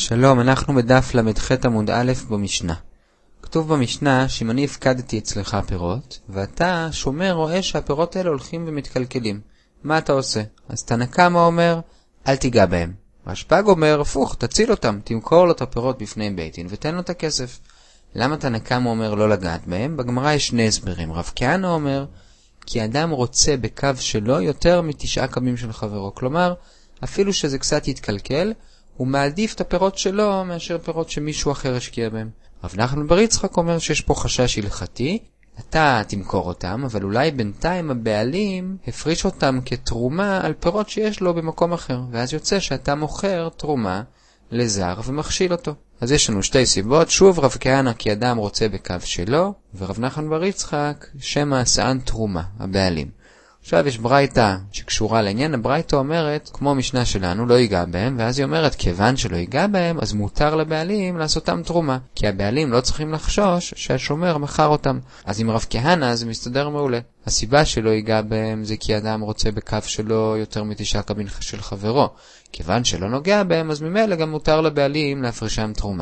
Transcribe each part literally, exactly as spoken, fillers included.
שלום, אנחנו בדף למ"ח עמוד א' במשנה. כתוב במשנה שאם אני הפקדתי אצלך פירות, ואתה שומר רואה שהפירות האלה הולכים ומתקלקלים. מה אתה עושה? אז תנא קמא אומר, אל תיגע בהם. רשב"ג אומר, הפוך, תציל אותם, תמכור לו את הפירות בפני בית דין ותן לו את הכסף. למה תנא קמא אומר לא לגעת בהם? בגמרא יש שני הסברים. רב כהנא אומר, כי אדם רוצה בקו שלו יותר מתשעה קבים של חברו. כלומר, אפילו שזה קצת יתקלקל, הוא מעדיף את הפירות שלו מאשר פירות שמישהו אחר השקיע בהם. רב נחמן בר יצחק אומר שיש פה חשש הלכתי, אתה תמכור אותם, אבל אולי בינתיים הבעלים הפריש אותם כתרומה על פירות שיש לו במקום אחר, ואז יוצא שאתה מוכר תרומה לזר ומכשיל אותו. אז יש לנו שתי סיבות, שוב רב כהנא כי אדם רוצה בקו שלו, ורב נחמן בר יצחק שמא עשאן תרומה, הבעלים. עכשיו יש ברייתא שקשורה לעניין, הברייתא אומרת, כמו משנה שלנו, לא ייגע בהם, ואז היא אומרת, כיוון שלא ייגע בהם, אז מותר לבעלים לעשותם תרומה, כי הבעלים לא צריכים לחשוש שהשומר מכר אותם. אז עם רב כהנא זה מסתדר מעולה. הסיבה שלא ייגע בהם זה כי אדם רוצה בקו שלו יותר מתשעה קבין של חברו. כיוון שלא נוגע בהם, אז ממילא גם מותר לבעלים להפרישם תרומה.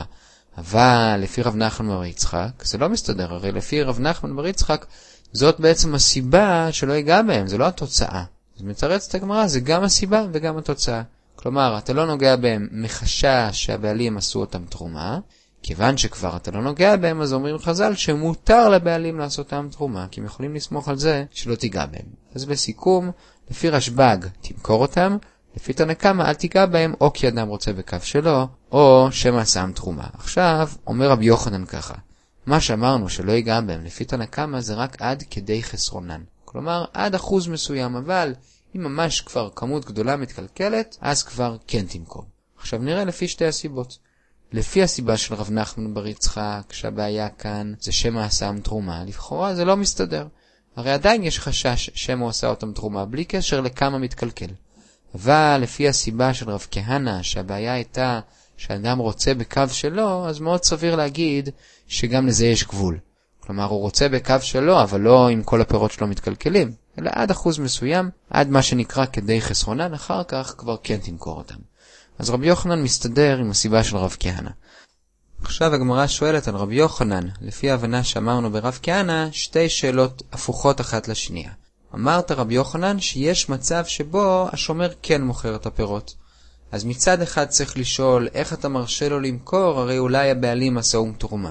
אבל לפי רב נחמן בר יצחק, זה לא מסתדר, הרי לפי רב נחמן בר יצחק, זאת בעצם הסיבה שלא ייגע בהם, זה לא התוצאה. אז מצרץ את הגמרא, זה גם הסיבה וגם התוצאה. כלומר, אתה לא נוגע בהם מחשש שהבעלים עשו אותם תרומה, כיוון שכבר אתה לא נוגע בהם, אז אומרים חז"ל שמותר לבעלים לעשות אותם תרומה, כי הם יכולים לסמוך על זה שלא תיגע בהם. אז בסיכום, לפי רשב"ג תמכור אותם, לפי תנא קמא אל תיגע בהם, או כי אדם רוצה בקו שלו, או שמא עשם תרומה. עכשיו, אומר רבי יוחנן ככה, מה שאמרנו שלא ייגע בהם לפי תנא קמא זה רק עד כדי חסרונן. כלומר, עד אחוז מסוים, אבל אם ממש כבר כמות גדולה מתקלקלת, אז כבר כן תמכור. עכשיו נראה לפי שתי הסיבות. לפי הסיבה של רב נחמן בר יצחק, שהבעיה כאן זה שמא עשם תרומה, לכאורה זה לא מסתדר. הרי עדיין יש חשש שמא עשה אותם תרומה, בלי קשר לכמה מתקלקל. אבל לפי הסיבה של רב כהנא, שהבעיה הייתה שאדם רוצה בקו שלו, אז מאוד סביר להגיד שגם לזה יש גבול. כלומר, הוא רוצה בקו שלו, אבל לא עם כל הפירות שלו מתקלקלים, אלא עד אחוז מסוים, עד מה שנקרא כדי חסרונן, אחר כך כבר כן תמכור אותם. אז רבי יוחנן מסתדר עם הסיבה של רב כהנא. עכשיו הגמרא שואלת על רבי יוחנן, לפי ההבנה שאמרנו ברב כהנא, שתי שאלות הפוכות אחת לשנייה. אמרת רבי יוחנן שיש מצב שבו השומר כן מוכר את הפירות. אז מצד אחד צריך לשאול איך אתה מרשה לו למכור, הרי אולי הבעלים עשאום תרומה.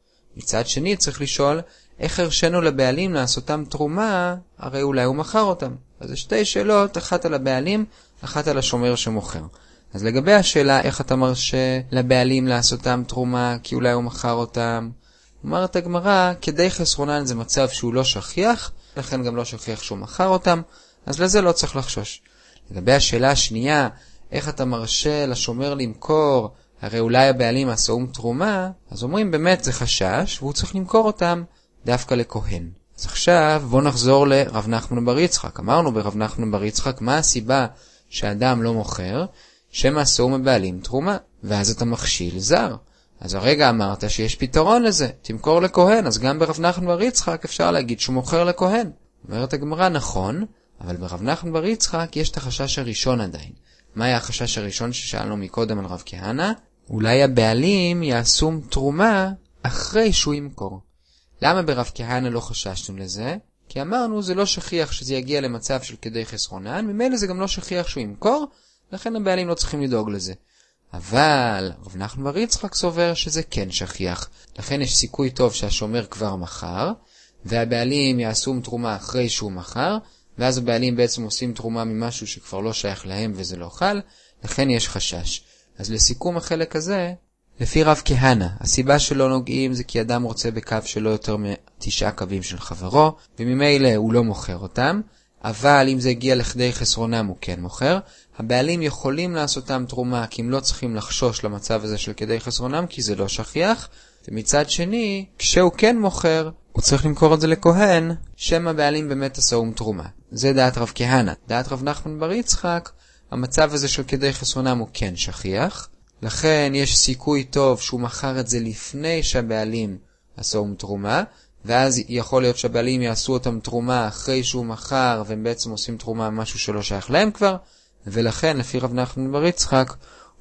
מצד שני צריך לשאול איך הרשנו לבעלים לעשותם תרומה, הרי אולי הוא מכר אותם. אז זה שתי שאלות, אחת על הבעלים, אחת על השומר שמוכר. אז לגבי השאלה איך אתה מרשה לבעלים לעשותם תרומה, כי אולי הוא מכר אותם, אומרת הגמרא, כדי חסרונן זה מצב שהוא לא שכיח, לכן גם לא שכיח שהוא מכר אותם, אז לזה לא צריך לחשוש. לגבי השאלה השנייה, איך אתה מרשה לשומר למכור, הרי אולי הבעלים עשאום תרומה, אז אומרים באמת זה חשש, והוא צריך למכור אותם דווקא לכהן. אז עכשיו בוא נחזור לרב נחמן בר יצחק. אמרנו ברב נחמן בר יצחק, מה הסיבה שאדם לא מוכר? שמא עשאום הבעלים תרומה, ואז אתה מכשיל זר. אז הרגע אמרת שיש פתרון לזה, תמכור לכהן, אז גם ברב נחמן בר יצחק אפשר להגיד שהוא מוכר לכהן. אומרת הגמרא נכון, אבל ברב נחמן בר יצחק יש את החשש הראשון עדיין. מה היה החשש הראשון ששאלנו מקודם על רב כהנא? אולי הבעלים יעשום תרומה אחרי שהוא ימכור. למה ברב כהנא לא חששנו לזה? כי אמרנו זה לא שכיח שזה יגיע למצב של כדי חסרונן, ממילא זה גם לא שכיח שהוא ימכור, לכן הבעלים לא צריכים לדאוג לזה. אבל רב נחמן בר יצחק סובר שזה כן שכיח, לכן יש סיכוי טוב שהשומר כבר מכר, והבעלים יעשום תרומה אחרי שהוא מכר, ואז הבעלים בעצם עושים תרומה ממשהו שכבר לא שייך להם וזה לא חל, לכן יש חשש. אז לסיכום החלק הזה, לפי רב כהנא, הסיבה שלא נוגעים זה כי אדם רוצה בקו שלו יותר מתשעה קווים של חברו, וממילא הוא לא מוכר אותם, אבל אם זה הגיע לכדי חסרונם הוא כן מוכר. הבעלים יכולים לעשותם תרומה כי הם לא צריכים לחשוש למצב הזה של כדי חסרונם, כי זה לא שכיח. ומצד שני, כשהוא כן מוכר, הוא צריך למכור את זה לכהן, שם הבעלים באמת עשאום תרומה. זה דעת רב כהנא. דעת רב נחמן בר יצחק, המצב הזה של כדי חסרונם הוא כן שכיח, לכן יש סיכוי טוב שהוא מכר את זה לפני שהבעלים עשאום תרומה, ואז יכול להיות שהבעלים יעשו אותם תרומה אחרי שהוא מכר, והם בעצם עושים תרומה משהו שלא שייך להם כבר, ולכן לפי רב נחמן בר יצחק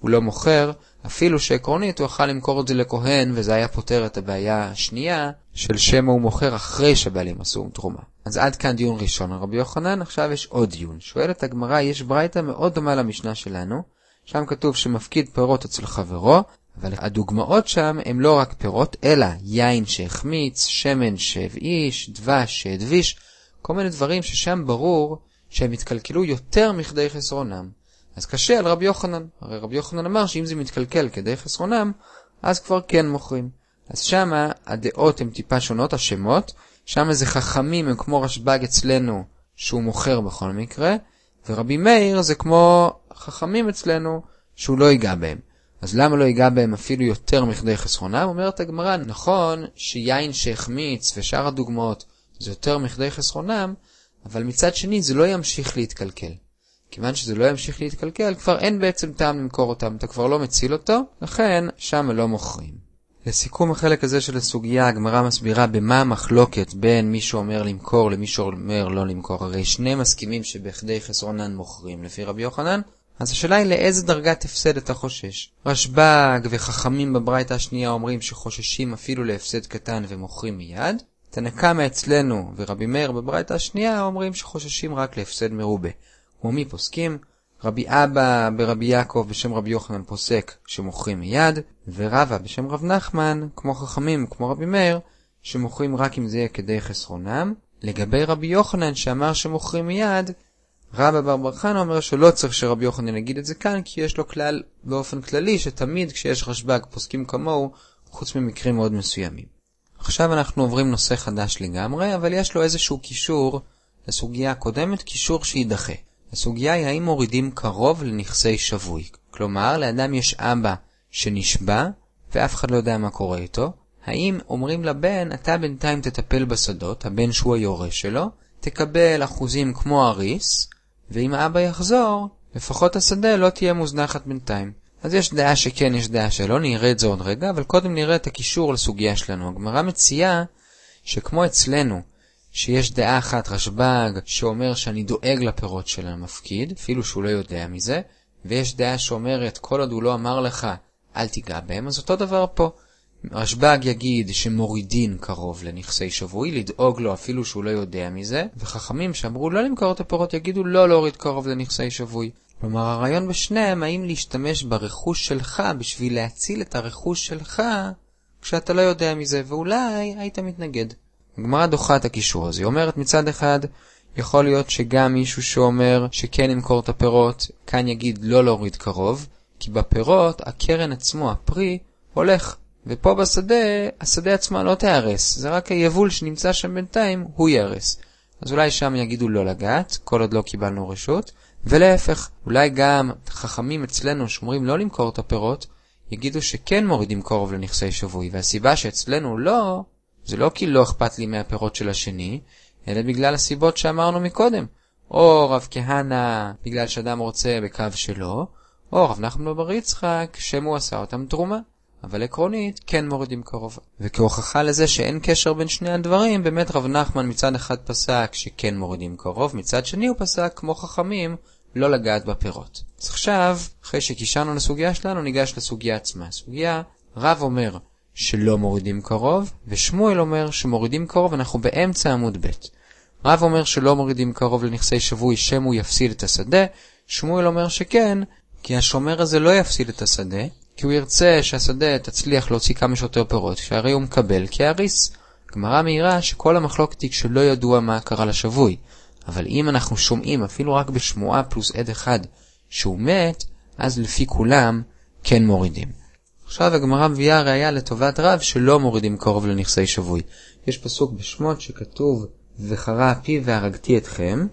הוא לא מוכר, אפילו שעקרונית הוא יכול למכור את זה לכהן, וזה היה פותר את הבעיה השנייה של שמה הוא מוכר אחרי שבעלים עשו תרומה. אז עד כאן דיון ראשון על רבי יוחנן. עכשיו יש עוד דיון. שואלת הגמרא, יש ברייתא מאוד דומה למשנה שלנו, שם כתוב שמפקיד פירות אצל חברו, אבל הדוגמאות שם הם לא רק פירות, אלא יין שהחמיץ, שמן שהבאיש, דבש שהדביש, כל מיני דברים ששם ברור שהם התקלקלו יותר מכדי חסרונם. אז קשה על רבי יוחנן. הרי רבי יוחנן אמר שאם זה מתקלקל כדי חסרונם, אז כבר כן מוכרים. אז שמה הדעות הן טיפה שונות, השמות. שמה זה חכמים, הם כמו רשב"ג אצלנו, שהוא מוכר בכל מקרה, ורבי מאיר זה כמו חכמים אצלנו, שהוא לא ייגע בהם. אז למה לא ייגע בהם אפילו יותר מכדי חסרונם? אומרת הגמרא, נכון שיין שהחמיץ ושאר הדוגמאות זה יותר מכדי חסרונם, אבל מצד שני זה לא ימשיך להתקלקל. כיוון שזה לא ימשיך להתקלקל, כבר אין בעצם טעם למכור אותם, אתה כבר לא מציל אותו, לכן שם לא מוכרים. לסיכום החלק הזה של הסוגיה, הגמרא מסבירה במה המחלוקת בין מי שאומר למכור למי שאומר לא למכור. הרי שני מסכימים שבכדי חסרונן מוכרים לפי רבי יוחנן, אז השאלה היא לאיזה דרגת הפסד אתה חושש. רשב"ג וחכמים בברייתא השנייה אומרים שחוששים אפילו להפסד קטן ומוכרים מיד. תנא קמא אצלנו ורבי מאיר בברייתא השנייה אומרים שחוששים רק להפסד מרובה. ומי פוסקים? רבי אבא ברבי יעקב בשם רבי יוחנן פוסק שמוכרים מיד, ורבא בשם רב נחמן, כמו חכמים כמו רבי מאיר, שמוכרים רק אם זה יהיה כדי חסרונם. לגבי רבי יוחנן שאמר שמוכרים מיד, רבא בר בר חנא אומר שלא צריך שרבי יוחנן יגיד את זה כאן, כי יש לו כלל באופן כללי שתמיד כשיש רשב"ג פוסקים כמוהו, חוץ ממקרים מאוד מסוימים. עכשיו אנחנו עוברים נושא חדש לגמרי, אבל יש לו איזשהו קישור לסוגיה הקודמת, קישור שידחה. הסוגיה היא האם מורידים קרוב לנכסי שבוי. כלומר, לאדם יש אבא שנשבע, ואף אחד לא יודע מה קורה איתו. האם אומרים לבן, אתה בינתיים תטפל בשדות, הבן שהוא היורש שלו, תקבל אחוזים כמו אריס, ואם האבא יחזור, לפחות השדה לא תהיה מוזנחת בינתיים. אז יש דעה שכן, יש דעה שלא, נראה את זה עוד רגע, אבל קודם נראה את הקישור לסוגיה שלנו. הגמרא מציעה שכמו אצלנו, שיש דעה אחת רשב"ג שאומר שאני דואג לפירות של המפקיד, אפילו שהוא לא יודע מזה, ויש דעה שאומרת כל עוד הוא לא אמר לך אל תיגע בהם, אז אותו דבר פה. רשב"ג יגיד שמורידין קרוב לנכסי שבוי, לדאוג לו אפילו שהוא לא יודע מזה, וחכמים שאמרו לא למכור את הפירות יגידו לא להוריד קרוב לנכסי שבוי. כלומר הרעיון בשניהם האם להשתמש ברכוש שלך בשביל להציל את הרכוש שלך כשאתה לא יודע מזה, ואולי היית מתנגד. הגמרא דוחה את הקישור הזה. היא אומרת מצד אחד, יכול להיות שגם מישהו שאומר שכן ימכור את הפירות, כאן יגיד לא להוריד קרוב, כי בפירות הקרן עצמו, הפרי, הולך. ופה בשדה, השדה עצמה לא תהרס. זה רק היבול שנמצא שם בינתיים, הוא יהרס. אז אולי שם יגידו לא לגעת, כל עוד לא קיבלנו רשות. ולהפך, אולי גם חכמים אצלנו שאומרים לא למכור את הפירות, יגידו שכן מורידים קרוב לנכסי שבוי. והסיבה שאצלנו לא, זה לא כי לא אכפת לי מהפירות של השני, אלא בגלל הסיבות שאמרנו מקודם. או רב כהנא, בגלל שאדם רוצה בקו שלו, או רב נחמן בר יצחק, שמו עשה אותם תרומה. אבל עקרונית, כן מורידים קרוב. וכהוכחה לזה שאין קשר בין שני הדברים, באמת רב נחמן מצד אחד פסק שכן מורידים קרוב, מצד שני הוא פסק כמו חכמים לא לגעת בפירות. אז עכשיו, אחרי שקישרנו לסוגיה שלנו, ניגש לסוגיה עצמה. הסוגיה, רב אומר שלא מורידים קרוב, ושמואל אומר שמורידים קרוב, אנחנו באמצע עמוד ב'. רב אומר שלא מורידים קרוב לנכסי שבוי, שמו יפסיד את השדה. שמואל אומר שכן, כי השומר הזה לא יפסיד את השדה, כי הוא ירצה שהשדה תצליח להוציא כמה שיותר פירות, שהרי הוא מקבל כאריס. גמרא מהירה שכל המחלוקת היא כשלא ידוע מה קרה לשבוי. אבל אם אנחנו שומעים אפילו רק בשמועה פלוס עד אחד שהוא מת, אז לפי כולם כן מורידים. עכשיו הגמרא מביאה ראיה לטובת רב שלא מורידים קרוב לנכסי שבוי. יש פסוק בשמות שכתוב וחרה אפי והרגתי אתכם,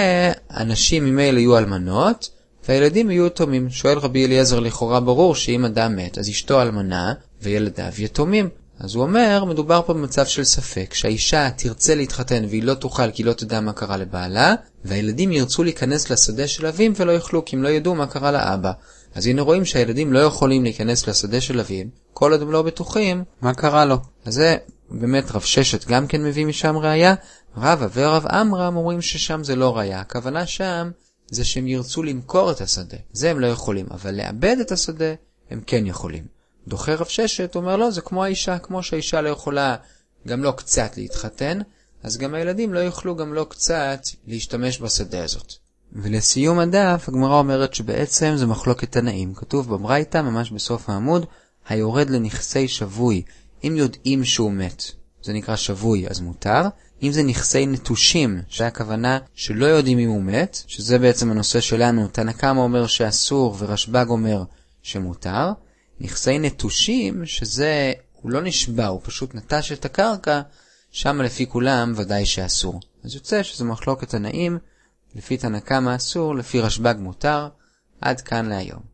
ואנשים ממילא יהיו אלמנות, והילדים יהיו יתומים. שואל רבי אליעזר, לכאורה ברור שאם אדם מת אז אשתו אלמנה וילדיו יתומים. אז הוא אומר, מדובר פה במצב של ספק, שהאישה תרצה להתחתן והיא לא תוכל כי לא תדע מה קרה לבעלה, והילדים ירצו להיכנס לשדה של אביהם ולא יוכלו כי הם לא ידעו מה קרה לאבא. אז הנה רואים שהילדים לא יכולים להיכנס לשדה של אביהם, כל עוד הם לא בטוחים מה קרה לו. אז זה באמת רב ששת גם כן מביא משם ראיה. רבא ורב עמרם אומרים ששם זה לא ראיה, הכוונה שם זה שהם ירצו למכור את השדה. זה הם לא יכולים, אבל לאבד את השדה הם כן יכולים. דוחה רב ששת אומר לו, זה כמו האישה, כמו שהאישה לא יכולה גם לא קצת להתחתן, אז גם הילדים לא יוכלו גם לא קצת להשתמש בשדה הזאת. ולסיום הדף, הגמרא אומרת שבעצם זה מחלוקת תנאים. כתוב בברייתא, ממש בסוף העמוד, היורד לנכסי שבוי, אם יודעים שהוא מת, זה נקרא שבוי, אז מותר. אם זה נכסי נטושים, שהכוונה שלא יודעים אם הוא מת, שזה בעצם הנושא שלנו, תנא קמא אומר שאסור ורשב"ג אומר שמותר. נכסי נטושים, שזה הוא לא נשבע, הוא פשוט נטש את הקרקע, שם לפי כולם ודאי שאסור. אז יוצא שזה מחלוקת תנאים, לפי תנא קמא אסור, לפי רשב"ג מותר. עד כאן להיום.